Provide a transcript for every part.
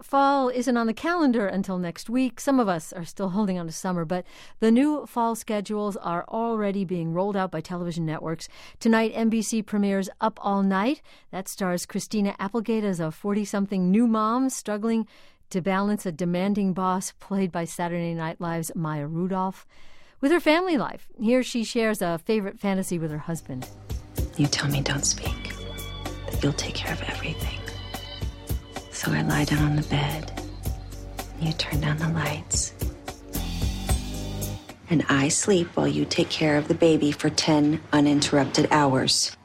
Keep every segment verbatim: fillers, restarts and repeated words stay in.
Fall isn't on the calendar until next week. Some of us are still holding on to summer, but the new fall schedules are already being rolled out by television networks. Tonight, N B C premieres Up All Night. That stars Christina Applegate as a forty-something new mom struggling to balance a demanding boss played by Saturday Night Live's Maya Rudolph with her family life. Here she shares a favorite fantasy with her husband. You tell me don't speak, that you'll take care of everything. So I lie down on the bed, you turn down the lights, and I sleep while you take care of the baby for ten uninterrupted hours.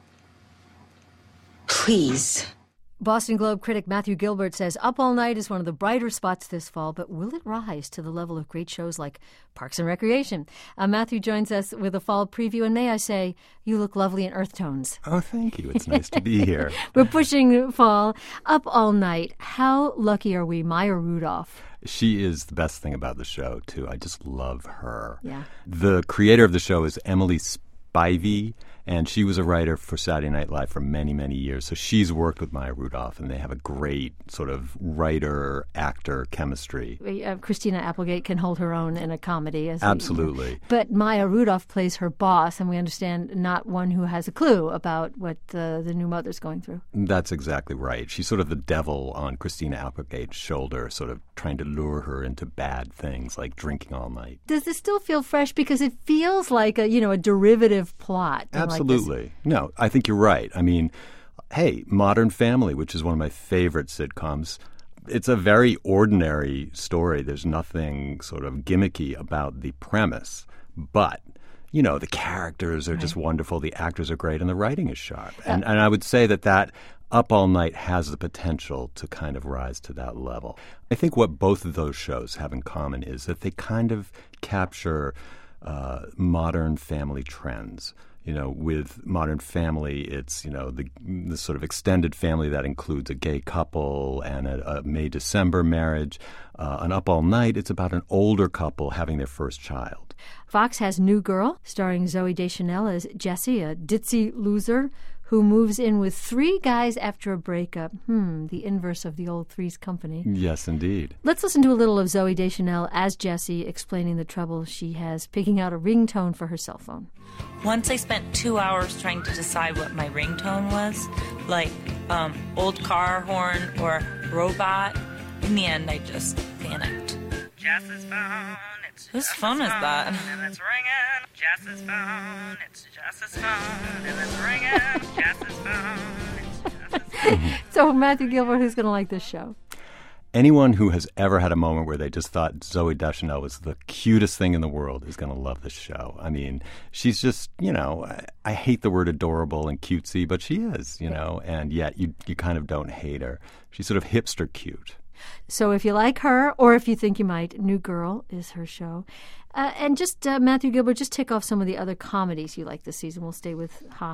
Please. Boston Globe critic Matthew Gilbert says Up All Night is one of the brighter spots this fall, but will it rise to the level of great shows like Parks and Recreation? Uh, Matthew joins us with a fall preview, and may I say, you look lovely in earth tones. Oh, thank you. It's nice to be here. We're pushing fall. Up All Night. How lucky are we? Maya Rudolph. She is the best thing about the show, too. I just love her. Yeah. The creator of the show is Emily Spivey, and she was a writer for Saturday Night Live for many, many years. So she's worked with Maya Rudolph, and they have a great sort of writer-actor chemistry. Uh, Christina Applegate can hold her own in a comedy. As Absolutely. We, but Maya Rudolph plays her boss, and we understand not one who has a clue about what uh, the new mother's going through. That's exactly right. She's sort of the devil on Christina Applegate's shoulder, sort of trying to lure her into bad things like drinking all night. Does this still feel fresh? Because it feels like a, you know, a derivative plot. Absolutely. Like no, I think you're right. I mean, hey, Modern Family, which is one of my favorite sitcoms, it's a very ordinary story. There's nothing sort of gimmicky about the premise. But, you know, the characters are right. just wonderful. The actors are great. And the writing is sharp. And, and I would say that that Up All Night has the potential to kind of rise to that level. I think what both of those shows have in common is that they kind of capture uh, modern family trends. You know, with Modern Family, it's, you know, the, the sort of extended family that includes a gay couple and a, a May-December marriage. Uh, on Up All Night, it's about an older couple having their first child. Fox has New Girl, starring Zooey Deschanel as Jessie, a ditzy loser who moves in with three guys after a breakup. Hmm, the inverse of the old Three's Company. Yes, indeed. Let's listen to a little of Zooey Deschanel as Jessie explaining the trouble she has picking out a ringtone for her cell phone. Once I spent two hours trying to decide what my ringtone was, like um, old car horn or robot. In the end, I just panicked. Jess's phone. It's Whose phone is that? And it's ringing. Jess's phone. It's Jess's phone. And it's ringing. Jess's phone. It's Jess's phone. So, Matthew Gilbert, who's going to like this show? Anyone who has ever had a moment where they just thought Zooey Deschanel was the cutest thing in the world is going to love this show. I mean, she's just, you know, I, I hate the word adorable and cutesy, but she is, you know, and yet you, you kind of don't hate her. She's sort of hipster cute. So if you like her, or if you think you might, New Girl is her show. Uh, and just, uh, Matthew Gilbert, just tick off some of the other comedies you like this season. We'll stay with Ha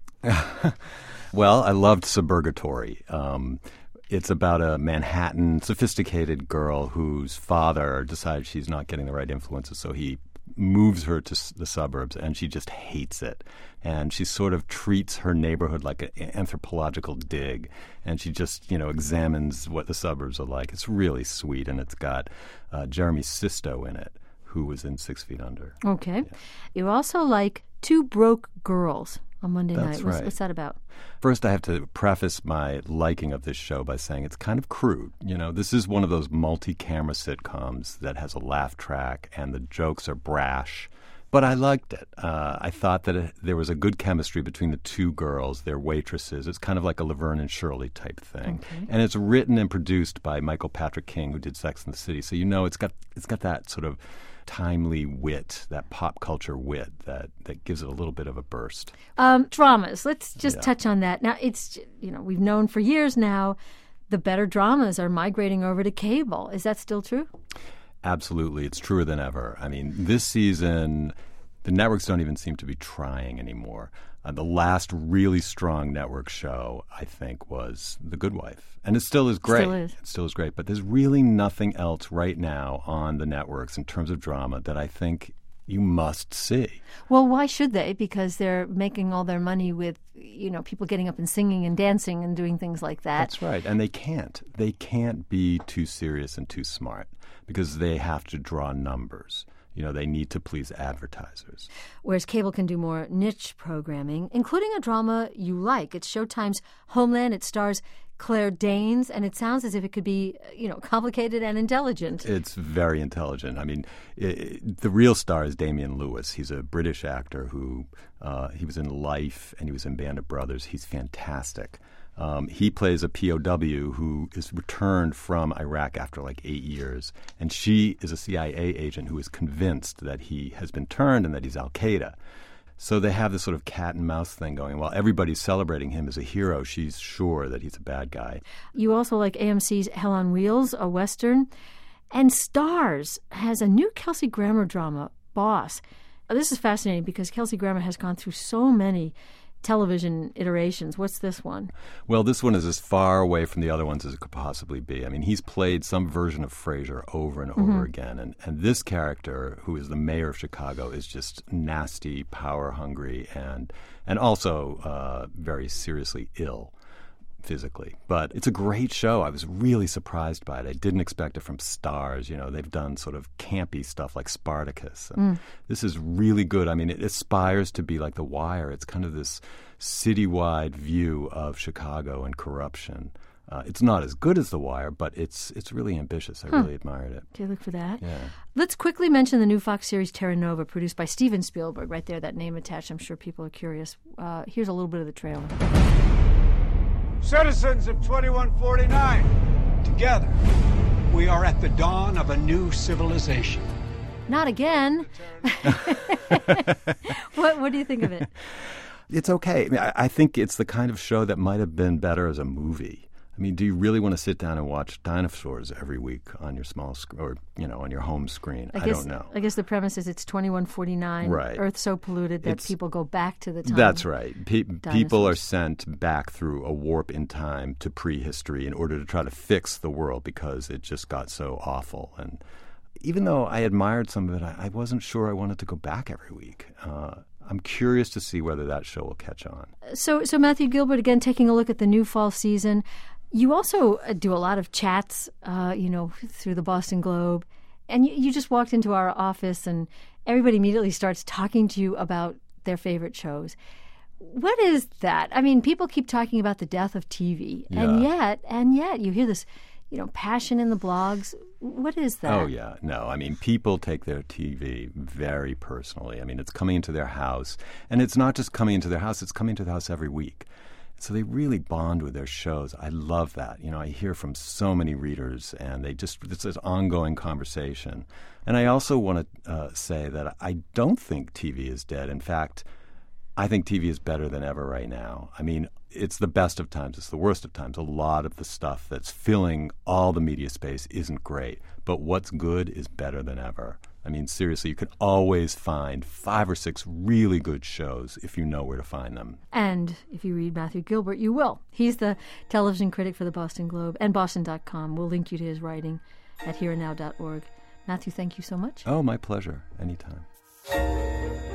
Ha. Well, I loved Suburgatory. Um, it's about a Manhattan, sophisticated girl whose father decides she's not getting the right influences, so he moves her to the suburbs, and she just hates it. And she sort of treats her neighborhood like an anthropological dig, and she just, you know, examines what the suburbs are like. It's really sweet, and it's got uh, Jeremy Sisto in it, who was in Six Feet Under. Okay. Yeah. You also like Two Broke Girls on Monday That's night. What's, right. what's that about? First, I have to preface my liking of this show by saying it's kind of crude. You know, this is one of those multi-camera sitcoms that has a laugh track and the jokes are brash. But I liked it. Uh, I thought that it, there was a good chemistry between the two girls, their waitresses. It's kind of like a Laverne and Shirley type thing. Okay. And it's written and produced by Michael Patrick King, who did Sex and the City. So you know it's got it's got that sort of timely wit, that pop culture wit that, that gives it a little bit of a burst. Um, dramas. Let's just Yeah. touch on that. Now, it's, you know, we've known for years now the better dramas are migrating over to cable. Is that still true? Absolutely. It's truer than ever. I mean, this season, the networks don't even seem to be trying anymore. Uh, the last really strong network show, I think, was The Good Wife. And it still is great. Still is. It still is great. But there's really nothing else right now on the networks in terms of drama that I think you must see. Well, why should they? Because they're making all their money with, you know, people getting up and singing and dancing and doing things like that. That's right. And they can't. They can't be too serious and too smart because they have to draw numbers. You know, they need to please advertisers. Whereas cable can do more niche programming, including a drama you like. It's Showtime's Homeland. It stars Claire Danes, and it sounds as if it could be, you know, complicated and intelligent. It's very intelligent. I mean, it, the real star is Damian Lewis. He's a British actor who, uh, he was in Life and he was in Band of Brothers. He's fantastic. Um, he plays a P O W who is returned from Iraq after like eight years. And she is a C I A agent who is convinced that he has been turned and that he's Al-Qaeda. So they have this sort of cat and mouse thing going. While everybody's celebrating him as a hero, she's sure that he's a bad guy. You also like A M C's Hell on Wheels, a Western. And Starz has a new Kelsey Grammer drama, Boss. This is fascinating because Kelsey Grammer has gone through so many television iterations. What's this one? Well, this one is as far away from the other ones as it could possibly be. I mean, he's played some version of Frasier over and over mm-hmm. again. And, and this character, who is the mayor of Chicago, is just nasty, power-hungry, and, and also uh, very seriously ill physically. But it's a great show. I was really surprised by it. I didn't expect it from Starz. You know, they've done sort of campy stuff like Spartacus. And mm. This is really good. I mean, it aspires to be like The Wire. It's kind of this citywide view of Chicago and corruption. Uh, it's not as good as The Wire, but it's it's really ambitious. I huh. really admired it. Okay, look for that. Yeah. Let's quickly mention the new Fox series Terra Nova, produced by Steven Spielberg. Right there, that name attached. I'm sure people are curious. Uh, here's a little bit of the trailer. Citizens of twenty-one forty-nine, together, we are at the dawn of a new civilization. Not again. what What do you think of it? It's okay. I mean, I, I think it's the kind of show that might have been better as a movie. I mean, do you really want to sit down and watch dinosaurs every week on your small screen or, you know, on your home screen? I, I don't know. I guess the premise is it's twenty-one forty-nine, right. Earth so polluted that it's, people go back to the time. That's right. Pe- people are sent back through a warp in time to prehistory in order to try to fix the world because it just got so awful. And even though I admired some of it, I, I wasn't sure I wanted to go back every week. Uh, I'm curious to see whether that show will catch on. So, so Matthew Gilbert, again, taking a look at the new fall season. You also do a lot of chats, uh, you know, through the Boston Globe. And you, you just walked into our office and everybody immediately starts talking to you about their favorite shows. What is that? I mean, people keep talking about the death of T V. Yeah. And yet, and yet you hear this, you know, passion in the blogs. What is that? Oh, yeah. No, I mean, people take their T V very personally. I mean, it's coming into their house. And it's not just coming into their house, it's coming into the house every week. So they really bond with their shows. I love that. You know, I hear from so many readers, and they just, it's this ongoing conversation. And I also want to uh, say that I don't think T V is dead. In fact, I think T V is better than ever right now. I mean, it's the best of times. It's the worst of times. A lot of the stuff that's filling all the media space isn't great. But what's good is better than ever. I mean, seriously, you can always find five or six really good shows if you know where to find them. And if you read Matthew Gilbert, you will. He's the television critic for the Boston Globe and Boston dot com. We'll link you to his writing at here and now dot org. Matthew, thank you so much. Oh, my pleasure. Anytime.